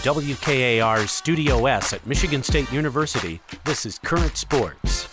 WKAR's Studio S at Michigan State University, this is Current Sports.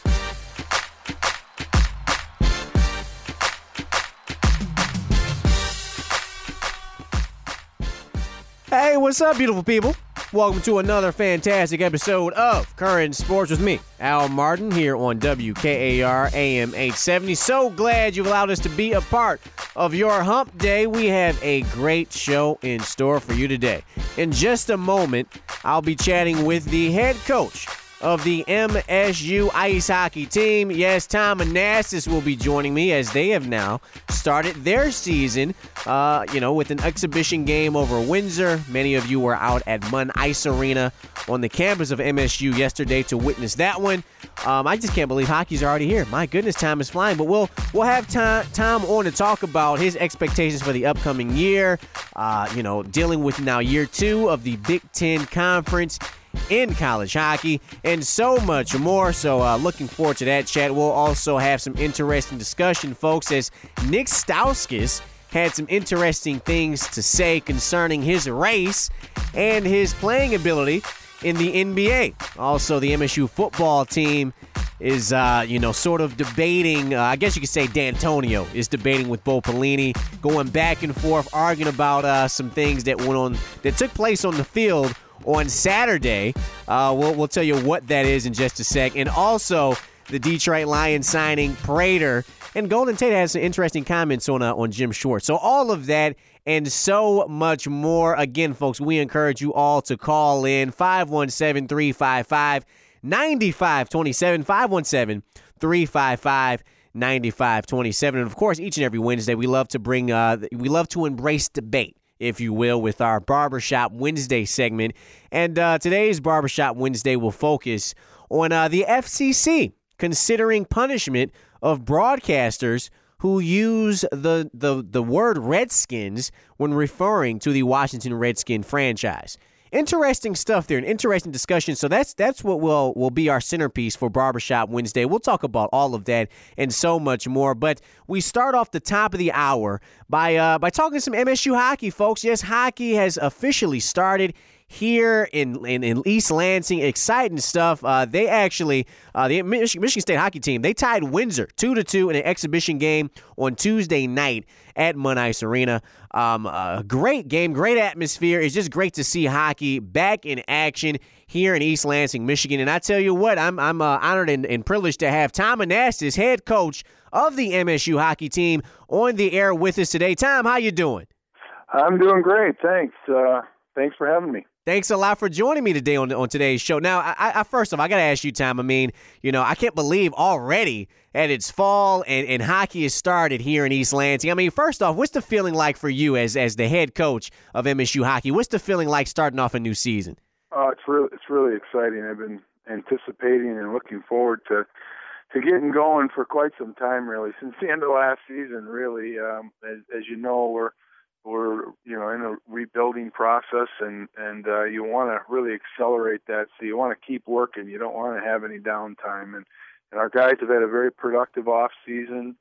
Hey, what's up, beautiful people? Welcome to another fantastic episode of Current Sports with me, Al Martin, here on WKAR AM 870. So glad you've allowed us to be a part of your hump day. We have a great show in store for you today. In just a moment, I'll be chatting with the head coach of the MSU ice hockey team. Yes, Tom Anastas will be joining me as they have now started their season, with an exhibition game over Windsor. Many of you were out at Munn Ice Arena on the campus of MSU yesterday to witness that one. I just can't believe hockey's already here. My goodness, time is flying. But we'll have Tom on to talk about his expectations for the upcoming year, dealing with now year 2 of the Big Ten Conference in college hockey, and so much more. So looking forward to that chat. We'll also have some interesting discussion, folks, as Nick Stauskas had some interesting things to say concerning his race and his playing ability in the NBA. Also, the MSU football team is, sort of debating, I guess you could say D'Antonio is debating with Bo Pelini, going back and forth, arguing about some things that took place on the field on Saturday. We'll tell you what that is in just a sec. And also, the Detroit Lions signing Prater. And Golden Tate has some interesting comments on Jim Schwartz. So all of that and so much more. Again, folks, we encourage you all to call in 517-355-9527, 517-355-9527. And, of course, each and every Wednesday, we love to embrace debate, if you will, with our Barbershop Wednesday segment. And today's Barbershop Wednesday will focus on the FCC considering punishment of broadcasters who use the word Redskins when referring to the Washington Redskin franchise. Interesting stuff there, an interesting discussion. So that's what will be our centerpiece for Barbershop Wednesday. We'll talk about all of that and so much more. But we start off the top of the hour by talking some MSU hockey, folks. Yes, hockey has officially started here in East Lansing. Exciting stuff. They actually, the Michigan State hockey team, they tied Windsor 2-2 in an exhibition game on Tuesday night at Munn Ice Arena. Great game, great atmosphere. It's just great to see hockey back in action here in East Lansing, Michigan. And I tell you what, I'm honored and privileged to have Tom Anastas, head coach of the MSU hockey team, on the air with us today. Tom, how you doing? I'm doing great, thanks. Thanks for having me. Thanks a lot for joining me today on today's show. Now, I first off, I got to ask you, Tom, I can't believe already that it's fall and hockey has started here in East Lansing. First off, what's the feeling like for you as the head coach of MSU hockey? What's the feeling like starting off a new season? It's really exciting. I've been anticipating and looking forward to getting going for quite some time, really, since the end of last season, really. As you know, we're in a rebuilding process, and you want to really accelerate that. So you want to keep working. You don't want to have any downtime. And our guys have had a very productive off season.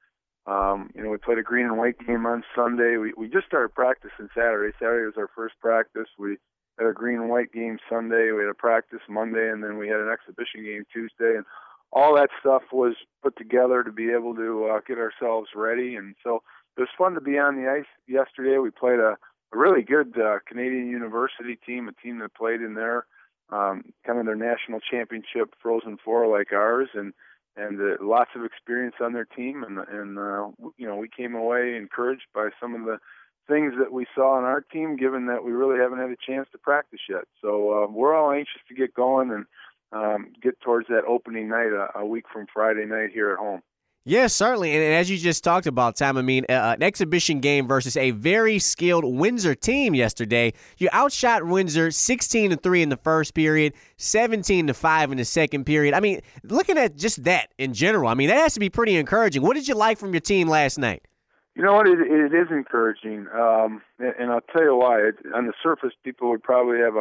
We played a green and white game on Sunday. We just started practicing Saturday. Saturday was our first practice. We had a green and white game Sunday. We had a practice Monday, and then we had an exhibition game Tuesday. And all that stuff was put together to be able to get ourselves ready. And so it was fun to be on the ice yesterday. We played a really good Canadian University team, a team that played in their kind of their national championship Frozen Four like ours, and lots of experience on their team. And we came away encouraged by some of the things that we saw on our team, given that we really haven't had a chance to practice yet. So we're all anxious to get going and get towards that opening night a week from Friday night here at home. Yes, certainly. And as you just talked about, Tom, an exhibition game versus a very skilled Windsor team yesterday. You outshot Windsor 16-3 in the first period, 17-5 in the second period. Looking at just that in general, that has to be pretty encouraging. What did you like from your team last night? You know what? It is encouraging. And I'll tell you why. On the surface, people would probably have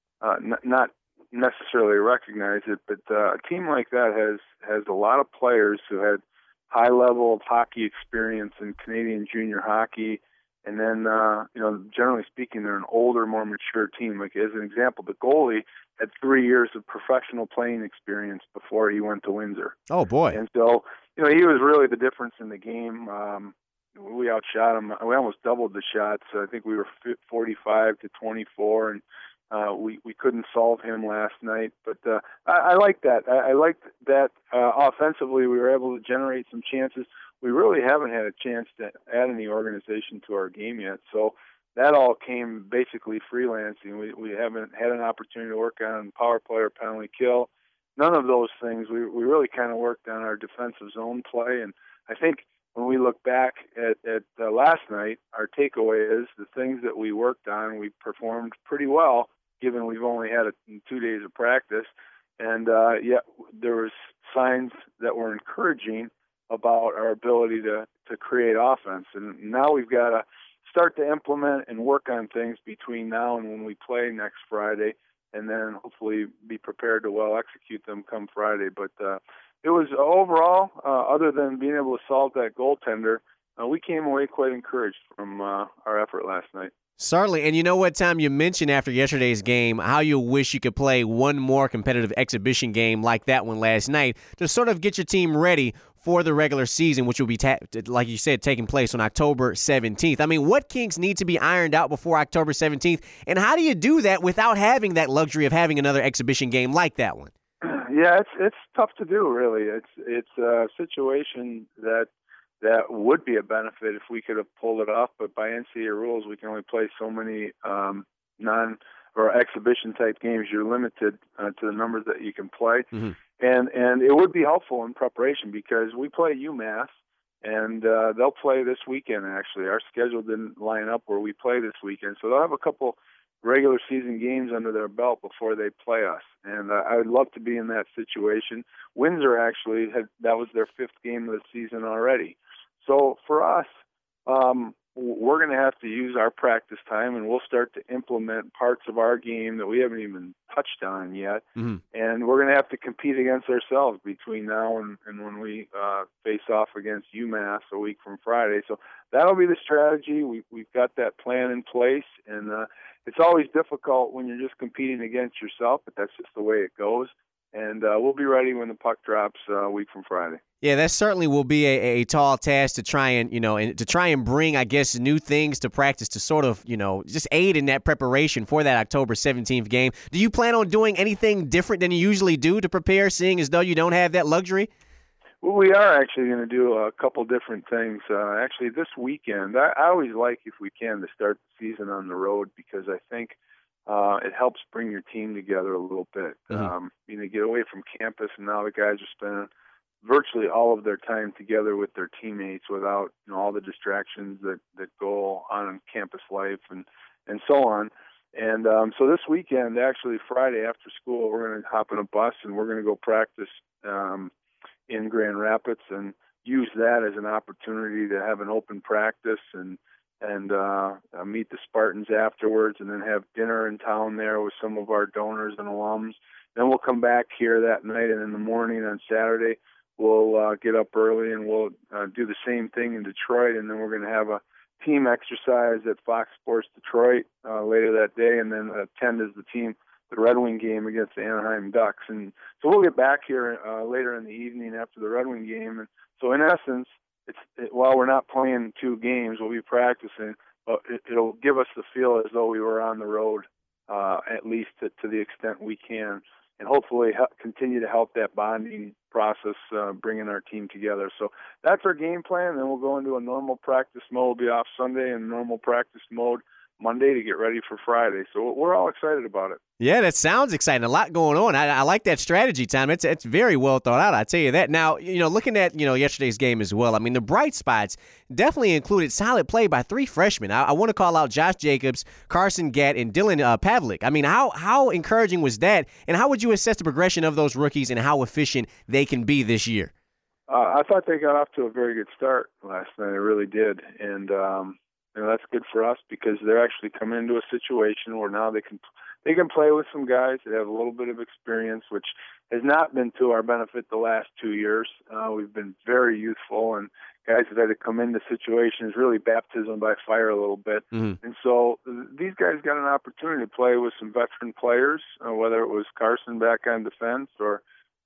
not necessarily recognize it, but a team like that has a lot of players who had high level of hockey experience in Canadian junior hockey And then, generally speaking, they're an older, more mature team. Like, as an example, the goalie had 3 years of professional playing experience before he went to Windsor. Oh, boy. And so, he was really the difference in the game. We outshot him. We almost doubled the shots. I think we were 45 to 24, and we couldn't solve him last night. But I like that. I liked that offensively we were able to generate some chances. We really haven't had a chance to add any organization to our game yet. So that all came basically freelancing. We haven't had an opportunity to work on power play or penalty kill. None of those things. We really kind of worked on our defensive zone play. And I think when we look back at last night, our takeaway is the things that we worked on, we performed pretty well, given we've only had 2 days of practice. And yet there was signs that were encouraging about our ability to create offense. And now we've got to start to implement and work on things between now and when we play next Friday, and then hopefully be prepared to well execute them come Friday. But it was overall, other than being able to solve that goaltender, we came away quite encouraged from our effort last night. Certainly. And you know what, Tom, you mentioned after yesterday's game how you wish you could play one more competitive exhibition game like that one last night to sort of get your team ready for the regular season, which will be, like you said, taking place on October 17th. I mean, what kinks need to be ironed out before October 17th, and how do you do that without having that luxury of having another exhibition game like that one? Yeah, it's tough to do, really. It's a situation that would be a benefit if we could have pulled it off, but by NCAA rules, we can only play so many or exhibition type games. You're limited to the numbers that you can play. Mm-hmm. And it would be helpful in preparation because we play UMass, and they'll play this weekend, actually. Our schedule didn't line up where we play this weekend, so they'll have a couple regular season games under their belt before they play us. And I would love to be in that situation. Windsor actually that was their 5th game of the season already. So for us, we're going to have to use our practice time, and we'll start to implement parts of our game that we haven't even touched on yet. Mm-hmm. And we're going to have to compete against ourselves between now and when we face off against UMass a week from Friday. So that'll be the strategy. We've got that plan in place, and it's always difficult when you're just competing against yourself, but that's just the way it goes. And we'll be ready when the puck drops a week from Friday. Yeah, that certainly will be a tall task to try and bring, I guess, new things to practice to sort of, just aid in that preparation for that October 17th game. Do you plan on doing anything different than you usually do to prepare, seeing as though you don't have that luxury? Well, we are actually going to do a couple different things. Actually, this weekend, I always like, if we can, to start the season on the road because I think it helps bring your team together a little bit. Mm-hmm. Get away from campus, and now the guys are spending virtually all of their time together with their teammates without all the distractions that go on in campus life and so on. And so this weekend, actually Friday after school, we're going to hop in a bus and we're going to go practice in Grand Rapids and use that as an opportunity to have an open practice and meet the Spartans afterwards, and then have dinner in town there with some of our donors and alums. Then we'll come back here that night, and in the morning on Saturday, we'll get up early and we'll do the same thing in Detroit, and then we're going to have a team exercise at Fox Sports Detroit later that day, and then attend as the Red Wing game against the Anaheim Ducks. And so we'll get back here later in the evening after the Red Wing game. And so in essence, while we're not playing 2 games, we'll be practicing, but it'll give us the feel as though we were on the road, at least to the extent we can, and hopefully continue to help that bonding process, bringing our team together. So that's our game plan. Then we'll go into a normal practice mode. We'll be off Sunday and normal practice mode Monday to get ready for Friday. So we're all excited about it. Yeah, that sounds exciting. A lot going on. I like that strategy, Tom. It's very well thought out, I tell you that. Now, looking at, yesterday's game as well, I mean, the bright spots definitely included solid play by 3 freshmen. I want to call out Josh Jacobs, Carson Gatt, and Dylan Pavlik. I mean, how encouraging was that, and how would you assess the progression of those rookies and how efficient they can be this year? I thought they got off to a very good start last night. I really did. And that's good for us because they're actually coming into a situation where now they can play with some guys that have a little bit of experience, which has not been to our benefit the last 2 years. We've been very youthful, and guys have had to come into situations, really baptism by fire a little bit. Mm-hmm. And so these guys got an opportunity to play with some veteran players, whether it was Carson back on defense or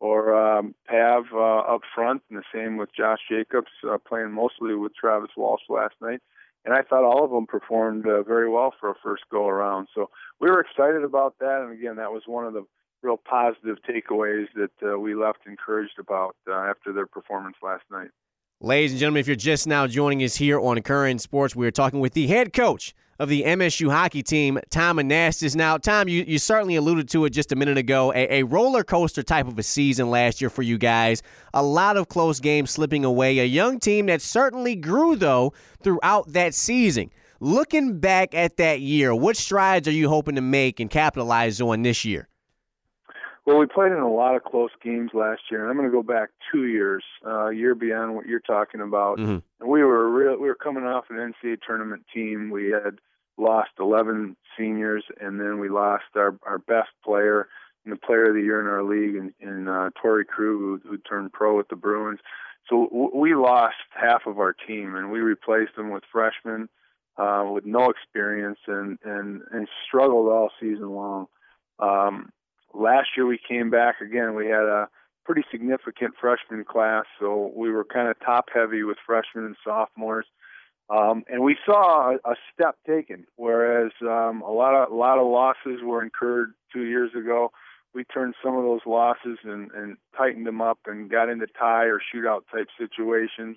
Pav up front, and the same with Josh Jacobs playing mostly with Travis Walsh last night. And I thought all of them performed very well for a first go-around. So we were excited about that. And, again, that was one of the real positive takeaways that we left encouraged about after their performance last night. Ladies and gentlemen, if you're just now joining us here on Current Sports, we're talking with the head coach of the MSU hockey team, Tom Anastos. Now, Tom, you certainly alluded to it just a minute ago, a roller coaster type of a season last year for you guys. A lot of close games slipping away. A young team that certainly grew, though, throughout that season. Looking back at that year, what strides are you hoping to make and capitalize on this year? Well, we played in a lot of close games last year, and I'm going to go back 2 years, a year beyond what you're talking about. Mm-hmm. And we were coming off an NCAA tournament team. We had lost 11 seniors, and then we lost our best player and the player of the year in our league, in Torrey Krug, who turned pro with the Bruins. So we lost half of our team, and we replaced them with freshmen with no experience and struggled all season long. Last year we came back again. We had a pretty significant freshman class, so we were kind of top-heavy with freshmen and sophomores. And we saw a step taken, whereas a lot of losses were incurred 2 years ago. We turned some of those losses and tightened them up and got into tie or shootout type situations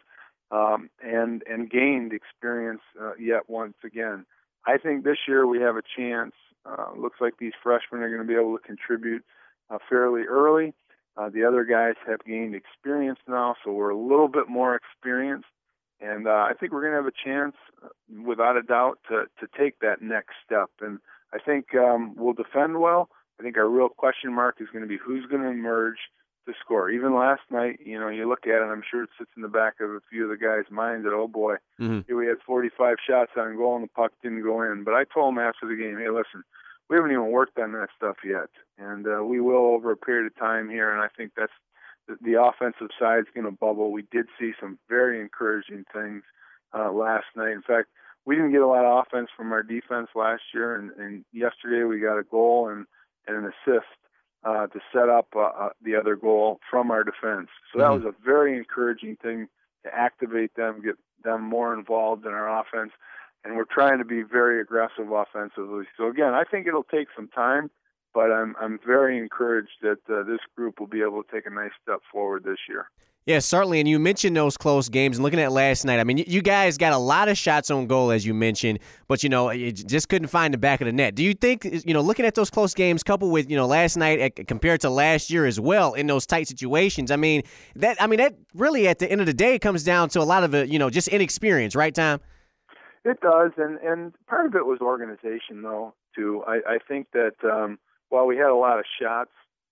and gained experience yet once again. I think this year we have a chance. Looks like these freshmen are going to be able to contribute fairly early. The other guys have gained experience now, so we're a little bit more experienced. And I think we're going to have a chance, without a doubt, to take that next step. And I think we'll defend well. I think our real question mark is going to be who's going to emerge to score. Even last night, you look at it, I'm sure it sits in the back of a few of the guys' minds that, oh boy, we had 45 shots on goal and the puck didn't go in. But I told them after the game, hey, listen, we haven't even worked on that stuff yet. And we will over a period of time here, and I think that's the offensive side is going to bubble. We did see some very encouraging things last night. In fact, we didn't get a lot of offense from our defense last year, and yesterday we got a goal and an assist to set up the other goal from our defense. So that was a very encouraging thing to activate them, get them more involved in our offense, and we're trying to be very aggressive offensively. So again, I think it'll take some time, but I'm very encouraged that this group will be able to take a nice step forward this year. Yeah, certainly. And you mentioned those close games. And looking at last night, I mean, you guys got a lot of shots on goal, as you mentioned, but, you just couldn't find the back of the net. Do you think, looking at those close games coupled with, last night compared to last year as well in those tight situations, that really at the end of the day comes down to a lot of it, just inexperience, right, Tom? It does. And part of it was organization, though, too. I think that while we had a lot of shots,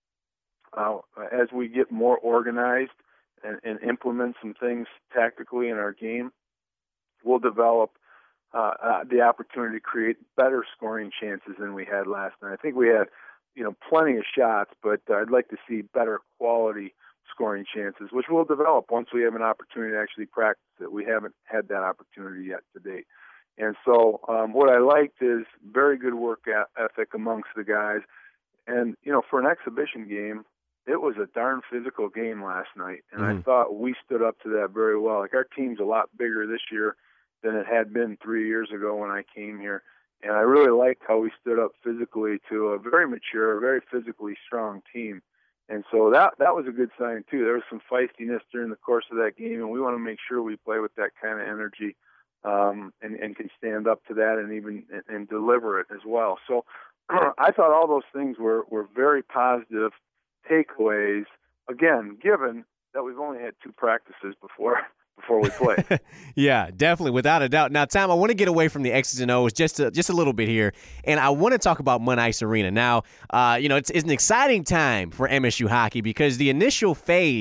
as we get more organized, and implement some things tactically in our game, we'll develop the opportunity to create better scoring chances than we had last night. I think we had, plenty of shots, but I'd like to see better quality scoring chances, which we'll develop once we have an opportunity to actually practice it. We haven't had that opportunity yet to date. And so what I liked is very good work ethic amongst the guys. And, for an exhibition game, it was a darn physical game last night, and I thought we stood up to that very well. Like, our team's a lot bigger this year than it had been 3 years ago when I came here, and I really liked how we stood up physically to a very mature, very physically strong team. And so that was a good sign, too. There was some feistiness during the course of that game, and we want to make sure we play with that kind of energy and can stand up to that and deliver it as well. So I thought all those things were very positive takeaways, again, given that we've only had 2 practices before we play. Yeah, definitely, without a doubt. Now, Tom, I want to get away from the X's and O's just a little bit here, and I want to talk about Munn Ice Arena. Now, it's an exciting time for MSU hockey because the initial phase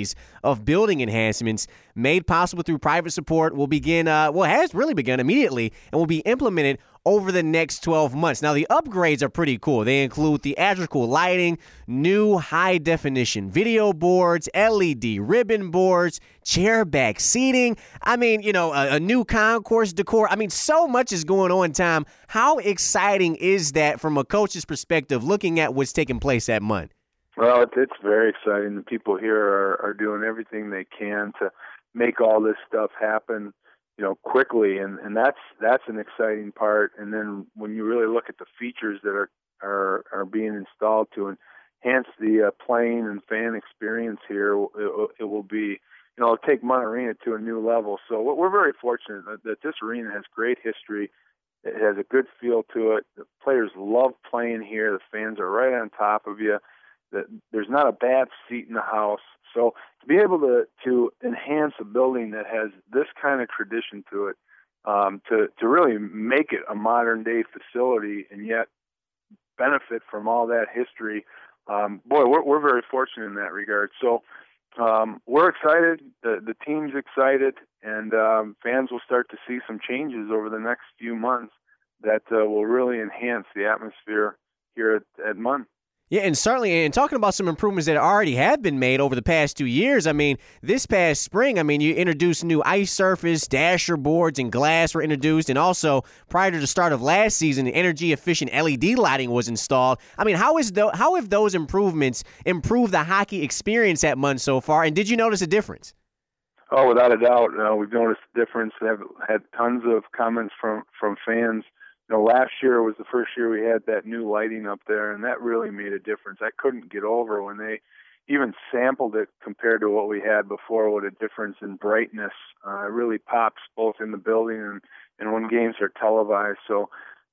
of building enhancements made possible through private support will begin, has really begun immediately and will be implemented over the next 12 months. Now, the upgrades are pretty cool. They include theatrical lighting, new high-definition video boards, LED ribbon boards, chair-back seating. I mean, a new concourse decor. I mean, so much is going on, Tom. How exciting is that from a coach's perspective, looking at what's taking place at MUN? Well, it's very exciting. The people here are doing everything they can to make all this stuff happen, quickly, and that's an exciting part. And then when you really look at the features that are being installed to enhance the playing and fan experience here, it will be, it'll take MUN Arena to a new level. So we're very fortunate that this arena has great history. It has a good feel to it. The players love playing here. The fans are right on top of you. There's not a bad seat in the house. So to be able to enhance a building that has this kind of tradition to it, to really make it a modern day facility and yet benefit from all that history, we're very fortunate in that regard. So we're excited. The team's excited, and fans will start to see some changes over the next few months that will really enhance the atmosphere here at MUN. Yeah, and certainly, and talking about some improvements that already have been made over the past 2 years, I mean, this past spring, you introduced new ice surface, dasher boards, and glass were introduced, and also, prior to the start of last season, energy-efficient LED lighting was installed. I mean, how have those improvements improved the hockey experience at MUN so far, and did you notice a difference? Oh, without a doubt, we've noticed a difference. I've had tons of comments from fans. Last year was the first year we had that new lighting up there, and that really made a difference. I couldn't get over when they even sampled it compared to what we had before, what a difference in brightness. It really pops both in the building and when games are televised. So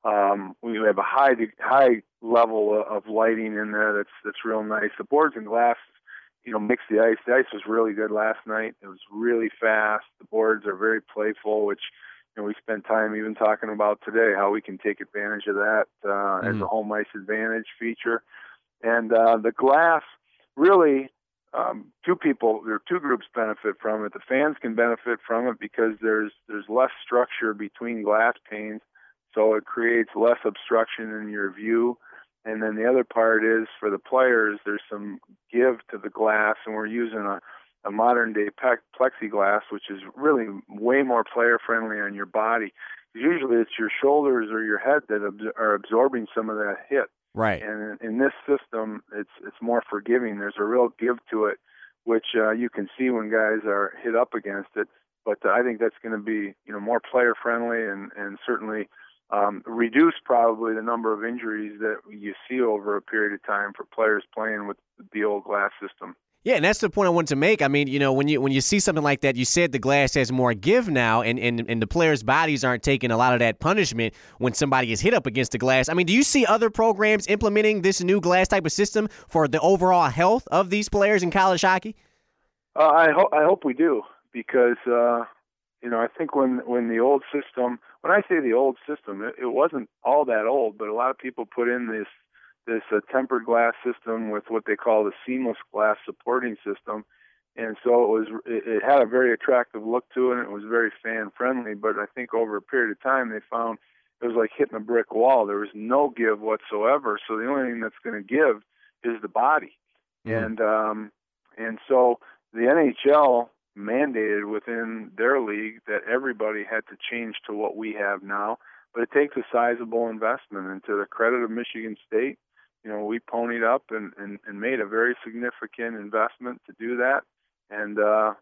we have a high level of lighting in there that's real nice. The boards and glass, mix the ice. The ice was really good last night. It was really fast. The boards are very playful, which we spent time even talking about today, how we can take advantage of that as a home ice advantage feature. And the glass, really, two groups benefit from it. The fans can benefit from it because there's less structure between glass panes, so it creates less obstruction in your view. And then the other part is for the players, there's some give to the glass, and we're using a modern-day plexiglass, which is really way more player-friendly on your body. Usually it's your shoulders or your head that are absorbing some of that hit. Right. And in this system, it's more forgiving. There's a real give to it, which you can see when guys are hit up against it. But I think that's going to be more player-friendly and certainly reduce probably the number of injuries that you see over a period of time for players playing with the old glass system. Yeah, and that's the point I wanted to make. I mean, when you see something like that, you said the glass has more give now, and the players' bodies aren't taking a lot of that punishment when somebody is hit up against the glass. I mean, do you see other programs implementing this new glass type of system for the overall health of these players in college hockey? I hope we do, because I think when the old system, when I say the old system, it wasn't all that old, but a lot of people put in this tempered glass system with what they call the seamless glass supporting system. And so it had a very attractive look to it, and it was very fan friendly. But I think over a period of time, they found it was like hitting a brick wall. There was no give whatsoever. So the only thing that's going to give is the body. Mm-hmm. And so the NHL mandated within their league that everybody had to change to what we have now. But it takes a sizable investment. And to the credit of Michigan State, we ponied up and made a very significant investment to do that. And,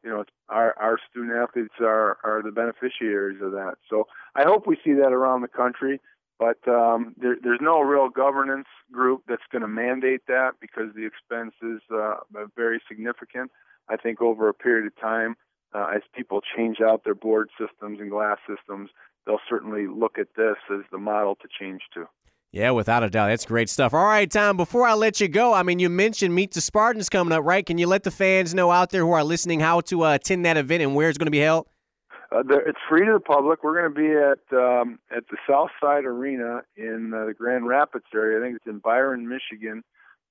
our student athletes are the beneficiaries of that. So I hope we see that around the country, but there's no real governance group that's going to mandate that because the expense is very significant. I think over a period of time, as people change out their board systems and glass systems, they'll certainly look at this as the model to change to. Yeah, without a doubt. That's great stuff. All right, Tom, before I let you go, you mentioned Meet the Spartans coming up, right? Can you let the fans know out there who are listening how to attend that event and where it's going to be held? It's free to the public. We're going to be at the Southside Arena in the Grand Rapids area. I think it's in Byron, Michigan.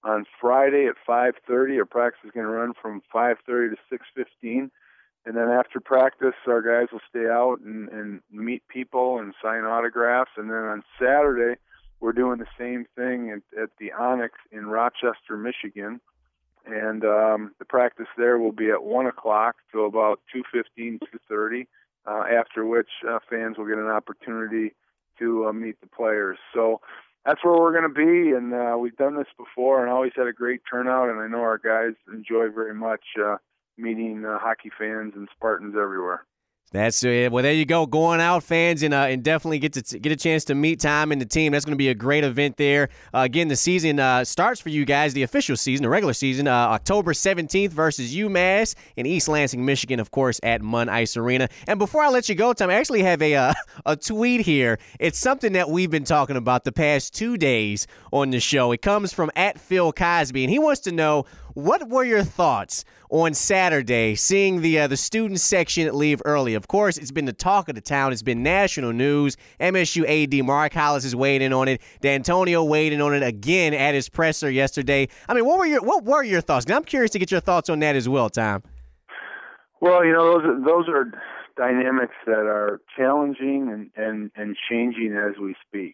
on Friday at 5:30. Our practice is going to run from 5:30 to 6:15. And then after practice, our guys will stay out and meet people and sign autographs. And then on Saturday, we're doing the same thing at the Onyx in Rochester, Michigan. And the practice there will be at 1 o'clock till about 2:15, 2:30, after which fans will get an opportunity to meet the players. So that's where we're going to be, and we've done this before and always had a great turnout, and I know our guys enjoy very much meeting hockey fans and Spartans everywhere. That's it. Well, there you go. Going out, fans, and definitely get a chance to meet Tom and the team. That's going to be a great event there. Again, the season starts for you guys, the official season, the regular season, October 17th versus UMass in East Lansing, Michigan, of course, at Munn Ice Arena. And before I let you go, Tom, I actually have a tweet here. It's something that we've been talking about the past 2 days on the show. It comes from @Phil Cosby, and he wants to know, what were your thoughts on Saturday, seeing the student section leave early? Of course, it's been the talk of the town. It's been national news. MSU AD Mark Hollis is weighed in on it. D'Antonio weighed in on it again at his presser yesterday. I mean, what were your thoughts? I'm curious to get your thoughts on that as well, Tom. Well, those are dynamics that are challenging and changing as we speak.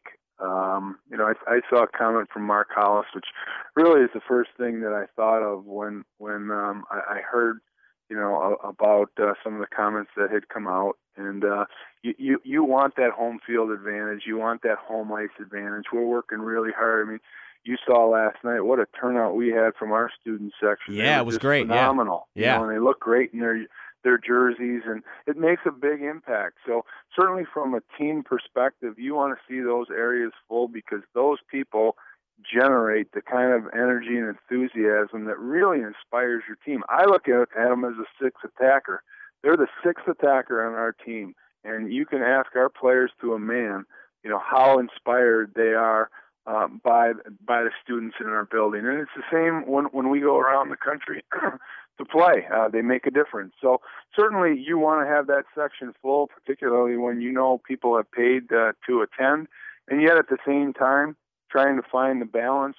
I saw a comment from Mark Hollis, which really is the first thing that I thought of when I heard, about some of the comments that had come out. And you want that home field advantage. You want that home ice advantage. We're working really hard. I mean, you saw last night what a turnout we had from our student section. Yeah, it was great. Phenomenal. Yeah. And they look great in their jerseys, and it makes a big impact. So certainly from a team perspective, you want to see those areas full because those people generate the kind of energy and enthusiasm that really inspires your team. I look at them as a sixth attacker. They're the sixth attacker on our team, and you can ask our players to a man, how inspired they are by the students in our building. And it's the same when we go around the country to play. They make a difference. So certainly you want to have that section full, particularly when people have paid to attend, and yet at the same time trying to find the balance.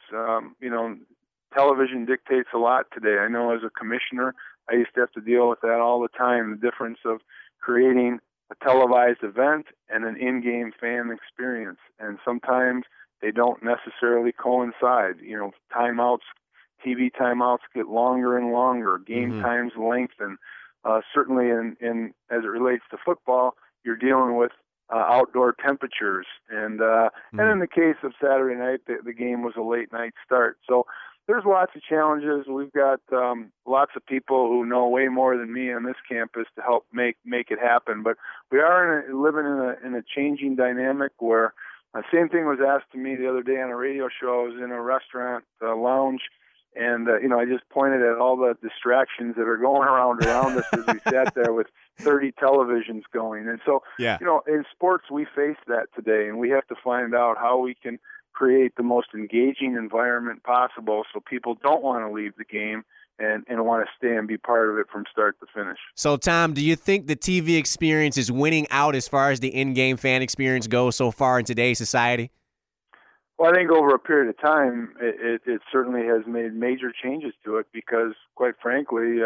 Television dictates a lot today. I know as a commissioner, I used to have to deal with that all the time, the difference of creating a televised event and an in-game fan experience. And sometimes they don't necessarily coincide. Timeouts, TV timeouts get longer and longer. Game times lengthen. Certainly, in as it relates to football, you're dealing with outdoor temperatures, and in the case of Saturday night, the game was a late night start. So there's lots of challenges. We've got lots of people who know way more than me on this campus to help make it happen. But we are living in a changing dynamic where same thing was asked to me the other day on a radio show. I was in a restaurant lounge, and I just pointed at all the distractions that are going around us as we sat there with 30 televisions going. And so, in sports, we face that today, and we have to find out how we can create the most engaging environment possible so people don't want to leave the game and want to stay and be part of it from start to finish. So, Tom, do you think the TV experience is winning out as far as the in-game fan experience goes so far in today's society? Well, I think over a period of time, it certainly has made major changes to it because, quite frankly,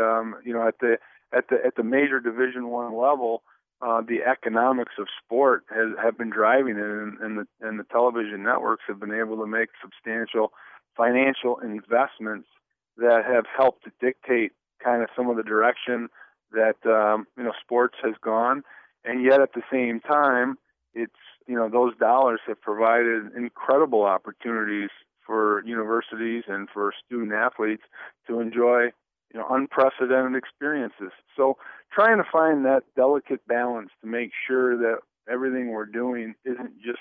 at the major Division I level, the economics of sport have been driving it, and the television networks have been able to make substantial financial investments that have helped to dictate kind of some of the direction that sports has gone, and yet at the same time, it's those dollars have provided incredible opportunities for universities and for student athletes to enjoy unprecedented experiences. So trying to find that delicate balance to make sure that everything we're doing isn't just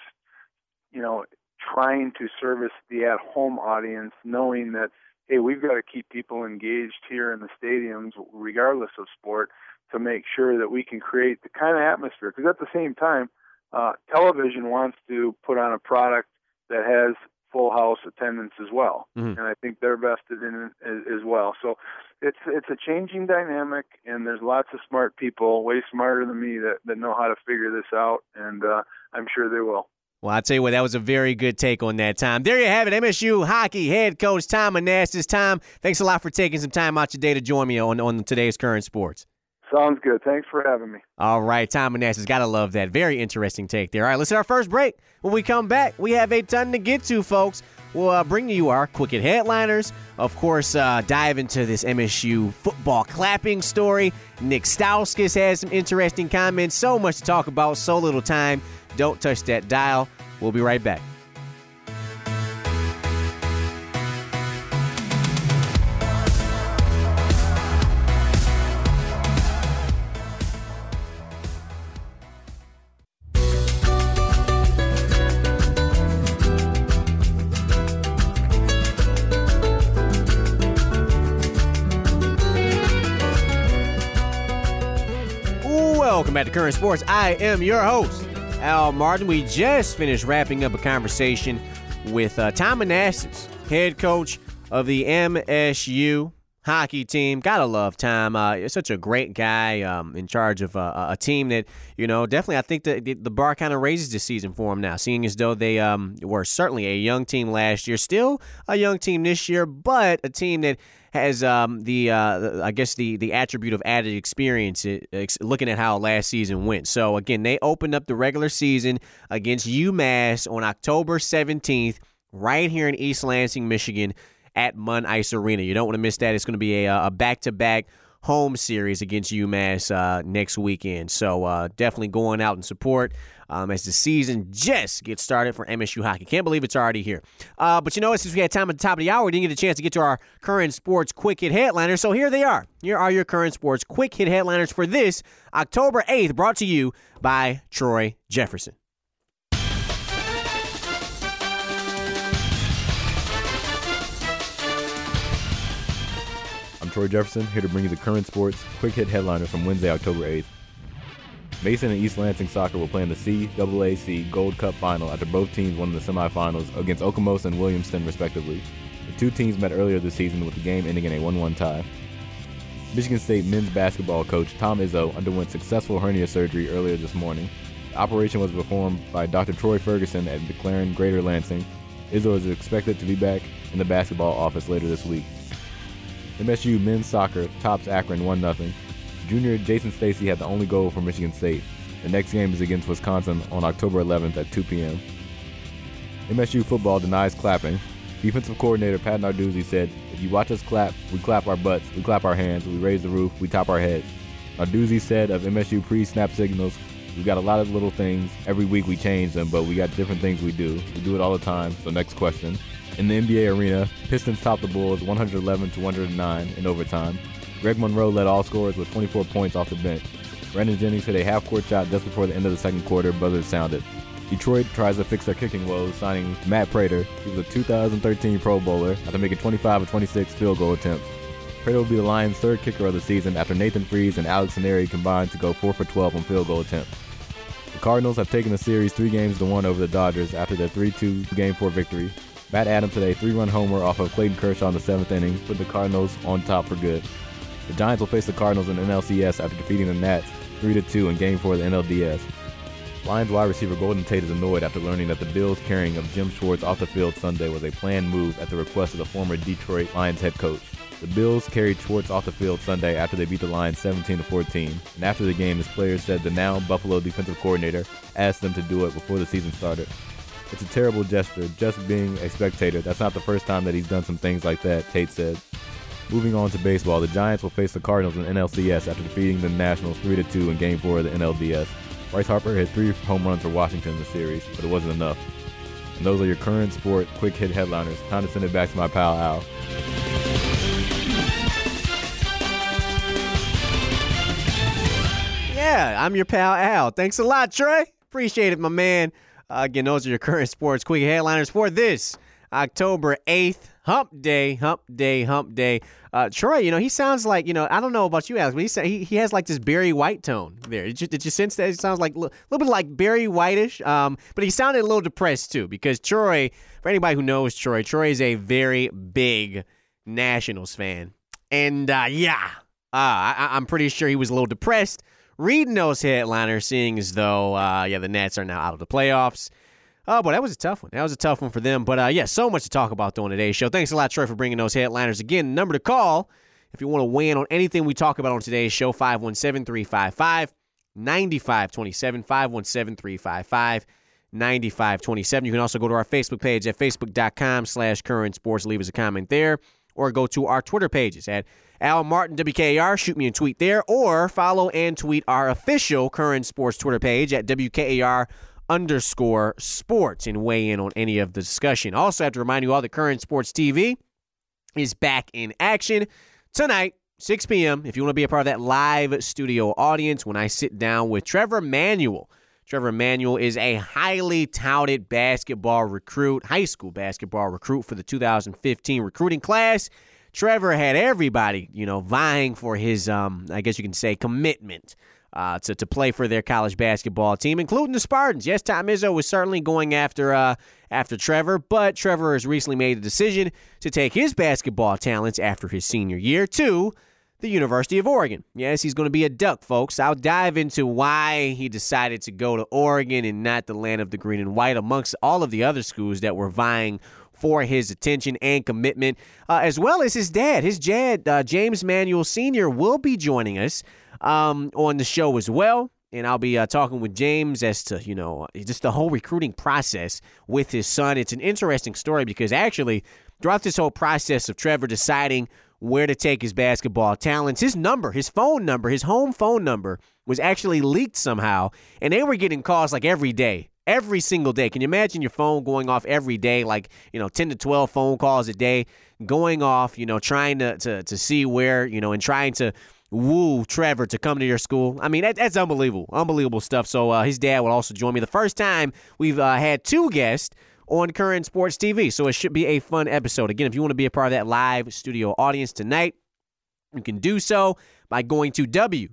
trying to service the at-home audience, knowing that, hey, we've got to keep people engaged here in the stadiums regardless of sport to make sure that we can create the kind of atmosphere. Because at the same time, television wants to put on a product that has full house attendance as well, and I think they're vested in it as well. So it's a changing dynamic, and there's lots of smart people, way smarter than me, that know how to figure this out, and I'm sure they will. Well, I'll tell you what, that was a very good take on that, Tom. There you have it, MSU hockey head coach Tom Monastis. Tom, thanks a lot for taking some time out your day to join me on today's Current Sports. Sounds good. Thanks for having me. All right, Tom Monastis, got to love that. Very interesting take there. All right, let's hit our first break. When we come back, we have a ton to get to, folks. We'll bring you our quick hit headliners. Of course, dive into this MSU football clapping story. Nick Stauskas has some interesting comments. So much to talk about, so little time. Don't touch that dial. We'll be right back. Welcome back to Current Sports. I am your host, Al Martin. We just finished wrapping up a conversation with Tom Monastis, head coach of the MSU hockey team. Gotta love Tom. He's such a great guy in charge of a team that, definitely I think that the bar kind of raises this season for him now, seeing as though they were certainly a young team last year, still a young team this year, but a team that has the attribute of added experience looking at how last season went. So, again, they opened up the regular season against UMass on October 17th right here in East Lansing, Michigan at Munn Ice Arena. You don't want to miss that. It's going to be a back-to-back home series against UMass next weekend. So definitely going out and support as the season just gets started for MSU hockey. Can't believe it's already here. But since we had time at the top of the hour, we didn't get a chance to get to our Current Sports Quick Hit Headliners. So here they are. Here are your Current Sports Quick Hit Headliners for this October 8th, brought to you by Troy Jefferson. I'm Troy Jefferson, here to bring you the Current Sports Quick Hit Headliners from Wednesday, October 8th. Mason and East Lansing Soccer will play in the CAAC Gold Cup Final after both teams won the semifinals against Okemos and Williamston, respectively. The two teams met earlier this season with the game ending in a 1-1 tie. Michigan State men's basketball coach Tom Izzo underwent successful hernia surgery earlier this morning. The operation was performed by Dr. Troy Ferguson at McLaren Greater Lansing. Izzo is expected to be back in the basketball office later this week. MSU men's soccer tops Akron 1-0. Junior Jason Stacy had the only goal for Michigan State. The next game is against Wisconsin on October 11th at 2 p.m. MSU football denies clapping. Defensive coordinator Pat Narduzzi said, "If you watch us clap, we clap our butts, we clap our hands, we raise the roof, we top our heads." Narduzzi said of MSU pre-snap signals, "We've got a lot of little things. Every week we change them, but we got different things we do. We do it all the time." So next question. In the NBA arena, Pistons topped the Bulls 111-109 in overtime. Greg Monroe led all scorers with 24 points off the bench. Brandon Jennings hit a half-court shot just before the end of the second quarter. Buzzer sounded. Detroit tries to fix their kicking woes, signing Matt Prater, who was a 2013 Pro Bowler, after making 25 of 26 field goal attempts. Prater will be the Lions' third kicker of the season after Nathan Freese and Alex Neri combined to go 4 for 12 on field goal attempts. The Cardinals have taken the series 3-1 over the Dodgers after their 3-2 Game 4 victory. Matt Adams hit a 3-run homer off of Clayton Kershaw in the 7th inning, put the Cardinals on top for good. The Giants will face the Cardinals in NLCS after defeating the Nats 3-2 in Game 4 of the NLDS. Lions wide receiver Golden Tate is annoyed after learning that the Bills' carrying of Jim Schwartz off the field Sunday was a planned move at the request of the former Detroit Lions head coach. The Bills carried Schwartz off the field Sunday after they beat the Lions 17-14, and after the game, his players said the now Buffalo defensive coordinator asked them to do it before the season started. "It's a terrible gesture, just being a spectator. That's not the first time that he's done some things like that," Tate said. Moving on to baseball, the Giants will face the Cardinals in NLCS after defeating the Nationals 3-2 in Game 4 of the NLDS. Bryce Harper hit 3 home runs for Washington in the series, but it wasn't enough. And those are your Current Sport Quick Hit Headliners. Time to send it back to my pal Al. Yeah, I'm your pal Al. Thanks a lot, Trey. Appreciate it, my man. Again, those are your Current Sports Quick Headliners for this October 8th. Hump day, hump day, hump day. Troy, he sounds like, I don't know about you, Alex, but he has like this Barry White tone there. Did you sense that? It sounds like a little bit like Barry White-ish, but he sounded a little depressed too, because Troy, for anybody who knows Troy is a very big Nationals fan. And I'm pretty sure he was a little depressed reading those headliners, seeing as though, the Nats are now out of the playoffs. Oh, boy, that was a tough one. That was a tough one for them. But, yeah, so much to talk about on today's show. Thanks a lot, Troy, for bringing those headliners. Again, number to call if you want to weigh in on anything we talk about on today's show, 517-355-9527, 517-355-9527. You can also go to our Facebook page at facebook.com/Current Sports. Leave us a comment there. Or go to our Twitter pages at Al Martin WKAR. Shoot me a tweet there. Or follow and tweet our official Current Sports Twitter page at WKAR_sports and weigh in on any of the discussion. Also, I have to remind you all that Current Sports TV is back in action tonight, 6 p.m. If you want to be a part of that live studio audience when I sit down with Trevor Manuel. Trevor Manuel is a highly touted basketball recruit, high school basketball recruit for the 2015 recruiting class. Trevor had everybody, vying for his, I guess you can say, commitment to play for their college basketball team, including the Spartans. Yes, Tom Izzo was certainly going after Trevor, but Trevor has recently made the decision to take his basketball talents after his senior year to the University of Oregon. Yes, he's going to be a Duck, folks. I'll dive into why he decided to go to Oregon and not the land of the green and white amongst all of the other schools that were vying for his attention and commitment, as well as his dad. His dad, James Manuel Sr., will be joining us on the show as well. And I'll be talking with James as to, just the whole recruiting process with his son. It's an interesting story because actually, throughout this whole process of Trevor deciding where to take his basketball talents, his phone number, his home phone number was actually leaked somehow, and they were getting calls like every day, every single day. Can you imagine your phone going off every day, like 10 to 12 phone calls a day going off, trying to see where, and trying to woo Trevor to come to your school? I mean, that's unbelievable stuff. So his dad will also join me. The first time we've had two guests on Current Sports TV. So it should be a fun episode. Again, if you want to be a part of that live studio audience tonight, you can do so by going to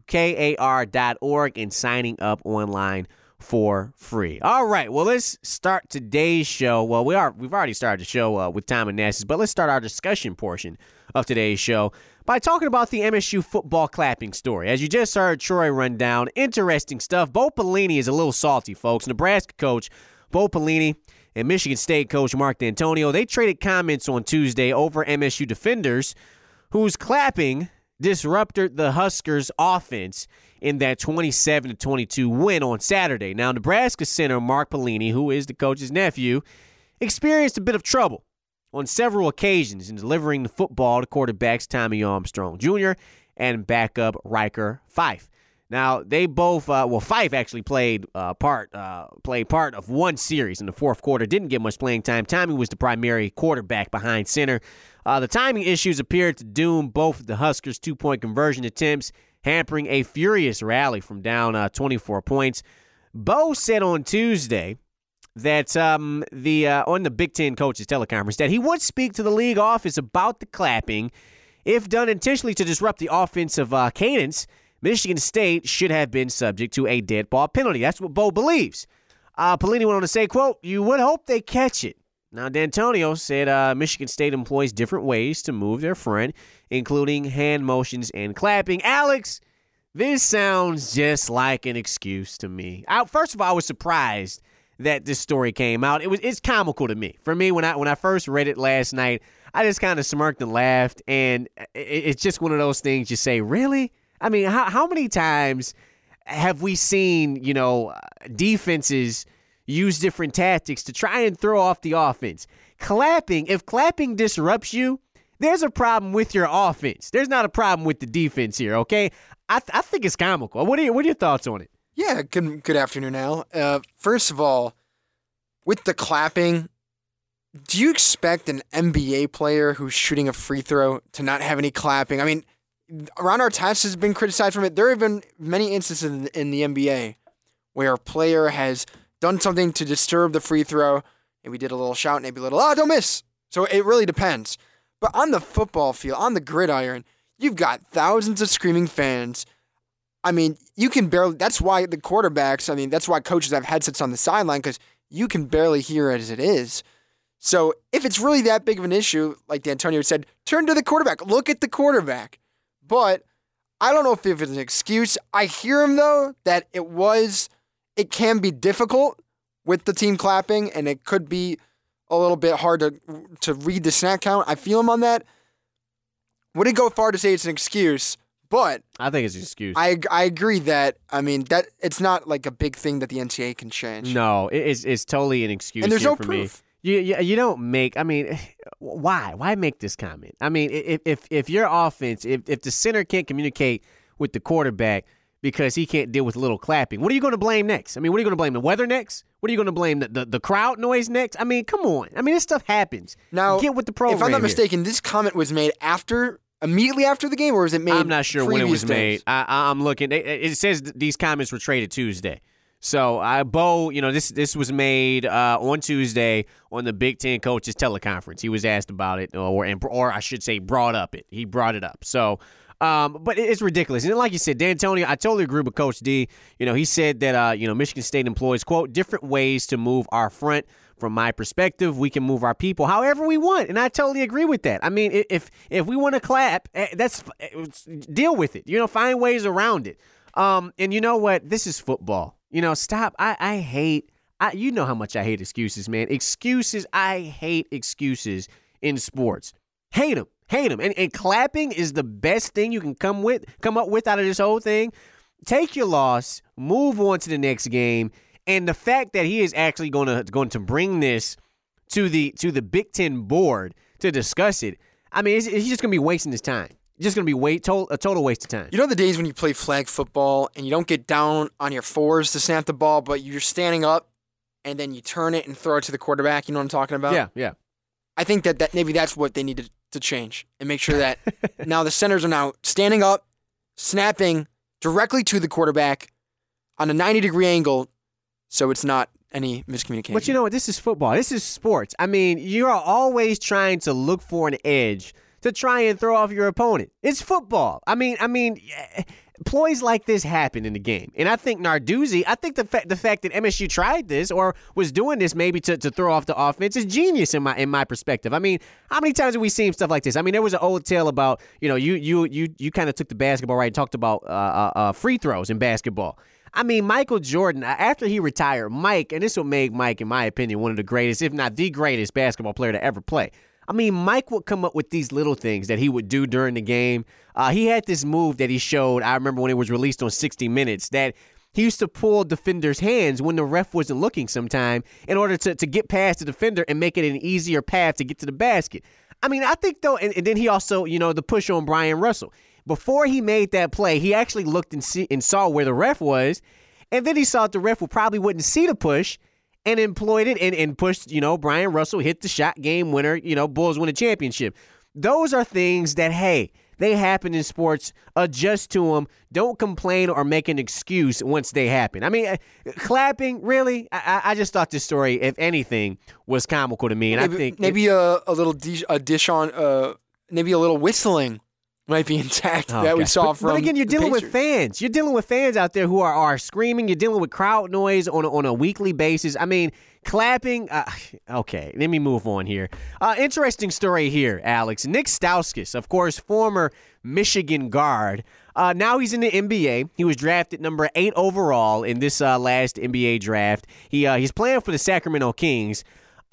WKAR.org and signing up online for free. All right, well, let's start today's show. Well, we've already started the show with Tom and Nassus, but let's start our discussion portion of today's show by talking about the MSU football clapping story. As you just heard Troy run down, interesting stuff. Bo Pelini is a little salty, folks. Nebraska coach Bo Pelini and Michigan State coach Mark D'Antonio, they traded comments on Tuesday over MSU defenders whose clapping disrupted the Huskers' offense in that 27-22 win on Saturday. Now, Nebraska center Mark Pelini, who is the coach's nephew, experienced a bit of trouble on several occasions in delivering the football to quarterbacks Tommy Armstrong Jr. and backup Riker Fife. Now, they both, Fife actually played part of one series in the fourth quarter. Didn't get much playing time. Tommy was the primary quarterback behind center. The timing issues appeared to doom both the Huskers' two-point conversion attempts, hampering a furious rally from down 24 points. Bo said on Tuesday that on the Big Ten coaches teleconference that he would speak to the league office about the clapping. If done intentionally to disrupt the offensive cadence, Michigan State should have been subject to a dead ball penalty. That's what Bo believes. Pelini went on to say, quote, "You would hope they catch it." Now, D'Antonio said Michigan State employs different ways to move their friend, including hand motions and clapping. Alex, this sounds just like an excuse to me. First of all, I was surprised that this story came out. It's comical to me. For me, when I first read it last night, I just kind of smirked and laughed, and it's just one of those things you say, really? I mean, how many times have we seen, defenses use different tactics to try and throw off the offense? If clapping disrupts you, there's a problem with your offense. There's not a problem with the defense here, okay? I think it's comical. What are your thoughts on it? Yeah, good afternoon, Al. First of all, with the clapping, do you expect an NBA player who's shooting a free throw to not have any clapping? I mean, Ron Artest has been criticized from it. There have been many instances in the NBA where a player has done something to disturb the free throw. Maybe did a little shout, maybe a little, don't miss. So it really depends. But on the football field, on the gridiron, you've got thousands of screaming fans. I mean, you can barely, that's why the quarterbacks, that's why coaches have headsets on the sideline, because you can barely hear it as it is. So if it's really that big of an issue, like D'Antonio said, turn to the quarterback. Look at the quarterback. But I don't know if it's an excuse. I hear him, though, that it can be difficult with the team clapping, and it could be a little bit hard to read the snap count. I feel him on that. Wouldn't go far to say it's an excuse, but I think it's an excuse. I agree that, that it's not like a big thing that the NCAA can change. No, it's totally an excuse. And there's here no for proof. Me. You don't make. Why make this comment? If your offense, if the center can't communicate with the quarterback because he can't deal with a little clapping, what are you going to blame next? What are you going to blame the weather next? What are you going to blame the crowd noise next? Come on. This stuff happens. Now, get with the program. If I'm not here. mistaken, this comment was made immediately after the game, or was it made? I'm not sure when it was days? made. I'm looking. It says these comments were traded Tuesday. So, Bo, this was made on Tuesday on the Big Ten coaches teleconference. He was asked about it, or I should say, brought up it. He brought it up. So, but it's ridiculous. And like you said, D'Antonio, I totally agree with Coach D. He said that Michigan State employs, quote, different ways to move our front. From my perspective, we can move our people however we want, and I totally agree with that. If we want to clap, deal with it. Find ways around it. And you know what? This is football. Stop. I hate. You know how much I hate excuses, man. Excuses. I hate excuses in sports. Hate them. And clapping is the best thing you can come up with out of this whole thing. Take your loss. Move on to the next game. And the fact that he is actually going to bring this to the Big Ten board to discuss it, he's just going to be wasting his time. Just going to be a total waste of time. You know the days when you play flag football and you don't get down on your fours to snap the ball, but you're standing up and then you turn it and throw it to the quarterback? You know what I'm talking about? Yeah. I think that maybe that's what they need to change and make sure that now the centers are now standing up, snapping directly to the quarterback on a 90-degree angle, so it's not any miscommunication. But you know what? This is football. This is sports. You are always trying to look for an edge to try and throw off your opponent. It's football. Ploys like this happen in the game. And I think Narduzzi, the fact that MSU tried this or was doing this maybe to throw off the offense is genius in my perspective. How many times have we seen stuff like this? There was an old tale about, you kind of took the basketball right and talked about free throws in basketball. Michael Jordan, after he retired, and this will make Mike, in my opinion, one of the greatest, if not the greatest basketball player to ever play. Mike would come up with these little things that he would do during the game. He had this move that he showed, I remember when it was released on 60 Minutes, that he used to pull defenders' hands when the ref wasn't looking sometime in order to get past the defender and make it an easier path to get to the basket. I think, though, and then he also, the push on Brian Russell. Before he made that play, he actually looked and saw where the ref was, and then he saw that the ref probably wouldn't see the push and employed it and pushed, Brian Russell, hit the shot, game winner, Bulls win a championship. Those are things that, hey, they happen in sports. Adjust to them. Don't complain or make an excuse once they happen. Clapping, really? I just thought this story, if anything, was comical to me, and maybe, I think maybe a little dish on, maybe a little whistling might be intact that we saw from. But again, you're dealing with fans. You're dealing with fans out there who are screaming. You're dealing with crowd noise on a weekly basis. Clapping. Okay, let me move on here. Interesting story here, Alex. Nick Stauskas, of course, former Michigan guard. Now he's in the NBA. He was drafted number 8 overall in this last NBA draft. He's playing for the Sacramento Kings.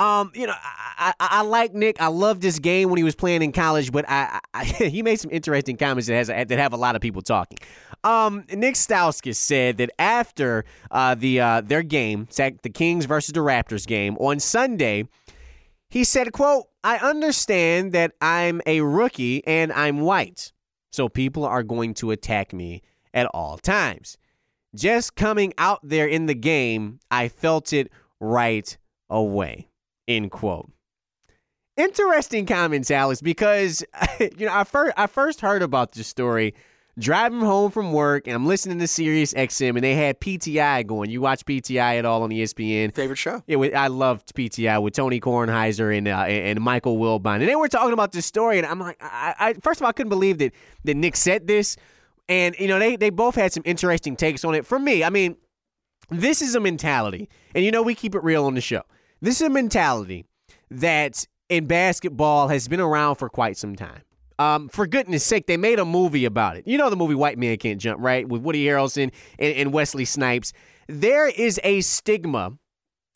I like Nick. I loved this game when he was playing in college, but he made some interesting comments that have a lot of people talking. Nick Stauskas said that after their game, the Kings versus the Raptors game on Sunday, he said, quote, "I understand that I'm a rookie and I'm white, so people are going to attack me at all times. Just coming out there in the game, I felt it right away." End quote. Interesting comments, Alex, because I first heard about this story driving home from work, and I'm listening to Sirius XM, and they had PTI going. You watch PTI at all on ESPN? Favorite show? Yeah, I loved PTI with Tony Kornheiser and Michael Wilbon, and they were talking about this story, and I'm like, I first of all, I couldn't believe that Nick said this, and they both had some interesting takes on it. For me, this is a mentality, and we keep it real on the show. This is a mentality that in basketball has been around for quite some time. For goodness sake, they made a movie about it. You know the movie White Man Can't Jump, right? With Woody Harrelson and Wesley Snipes. There is a stigma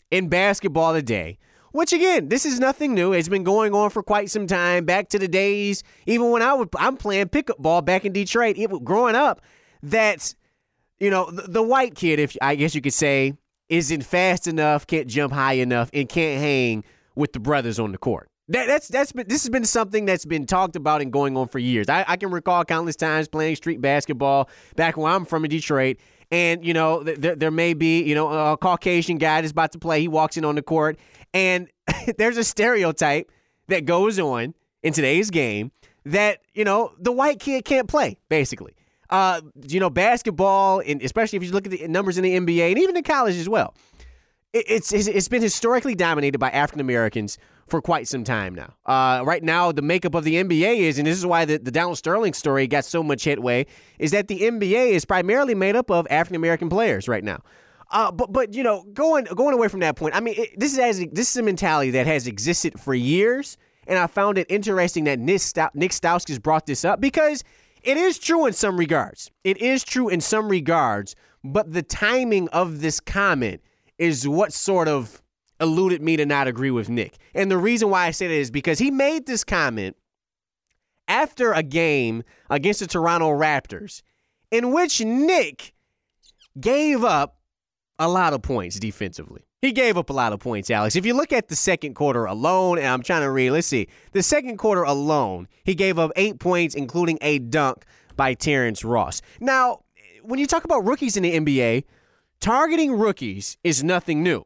in basketball today, which, again, this is nothing new. It's been going on for quite some time, back to the days, even when I'm playing pickup ball back in Detroit, growing up, that, the white kid, I guess you could say, isn't fast enough, can't jump high enough, and can't hang with the brothers on the court. This has been something that's been talked about and going on for years. I can recall countless times playing street basketball back when I'm from in Detroit, and, there may be, a Caucasian guy that's about to play. He walks in on the court, and there's a stereotype that goes on in today's game that, the white kid can't play, basically. Basketball, and especially if you look at the numbers in the NBA and even in college as well, it's been historically dominated by African Americans for quite some time now. Right now, the makeup of the NBA is, and this is why the Donald Sterling story got so much headway, is that the NBA is primarily made up of African American players right now. But going away from that point, I mean, this is a mentality that has existed for years, and I found it interesting that Nick Stauskas brought this up because it is true in some regards. It is true in some regards, but the timing of this comment is what sort of eluded me to not agree with Nick. And the reason why I say that is because he made this comment after a game against the Toronto Raptors in which Nick gave up a lot of points defensively. He gave up a lot of points, Alex. If you look at the second quarter alone, and I'm trying to read, let's see. The second quarter alone, he gave up 8 points, including a dunk by Terrence Ross. Now, when you talk about rookies in the NBA, targeting rookies is nothing new.